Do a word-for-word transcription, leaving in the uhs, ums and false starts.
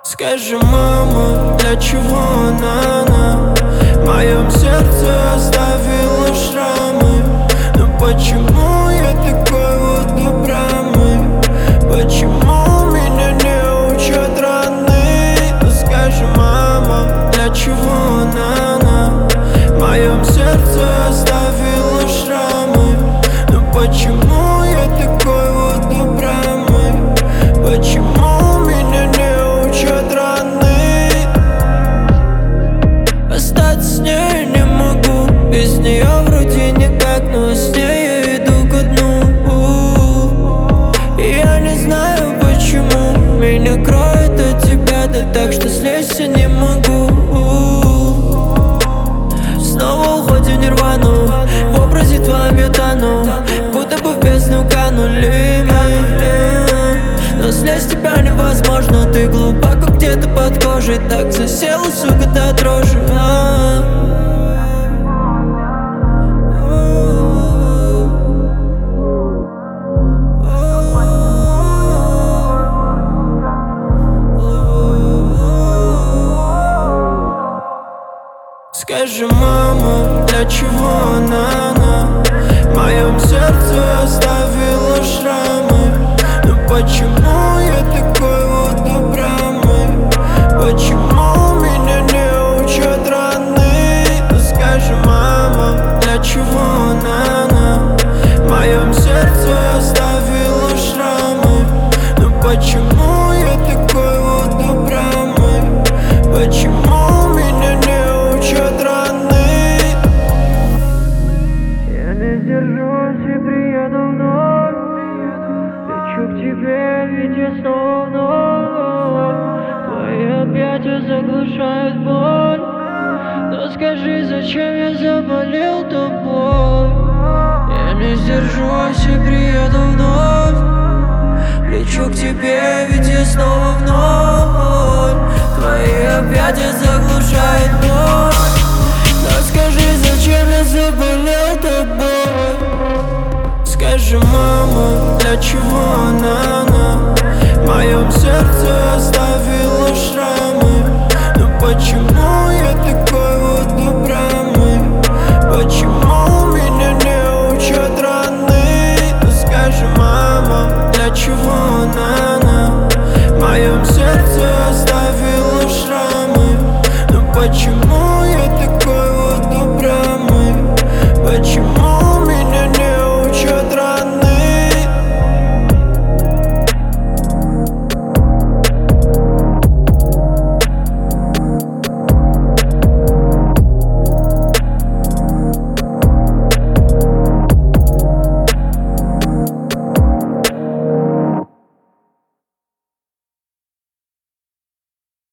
Скажи, мама, для чего она, она в моем сердце оставила шрамы? Но почему я такой вот упрямый? Почему меня не учат родные? Ну скажи, мама, для чего она, она в моем сердце оставила шрамы? Но почему я такой вот упрямый? Почему меня не учат родные? Остаться с ней не могу, без нее вроде никак, но с ней я иду ко дну. И я не знаю почему меня кроет от тебя, да так что слезть я не могу. Снова уходим в нирвану, в образе твоем я тону, будто бы в бездну канули мы. Но слезть тебя невозможно, ты глубоко где-то под кожей, так засела, сука, до дрожи. Скажи, мама, для чего она, она в моем сердце оставила шрамы? Но почему я такой вот упрямый? Почему меня не учат родные? Ну скажи, мама, для чего она, она в моем сердце оставила шрамы? Но почему я такой вот упрямый? Почему меня не учат родные? Я не сдержусь и приеду вновь, лечу к тебе, ведь я снова вновь. Твои объятия заглушают боль, но скажи, зачем я заболел тобой? Я не сдержусь и приеду вновь, лечу к тебе, ведь я снова вновь.